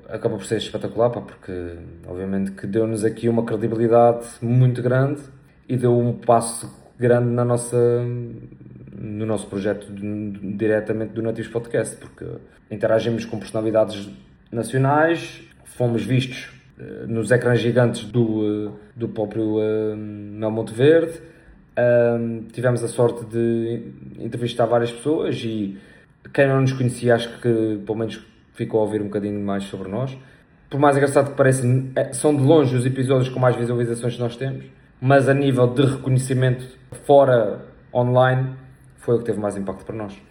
acabou por ser espetacular, pá, porque obviamente que deu-nos aqui uma credibilidade muito grande e deu um passo grande no nosso projeto diretamente do Nativos Podcast, porque interagimos com personalidades nacionais, fomos vistos nos ecrãs gigantes do próprio Mel Monteverde, tivemos a sorte de entrevistar várias pessoas e quem não nos conhecia acho que pelo menos ficou a ouvir um bocadinho mais sobre nós. Por mais engraçado que pareça, são de longe os episódios com mais visualizações que nós temos, mas a nível de reconhecimento fora online foi o que teve mais impacto para nós.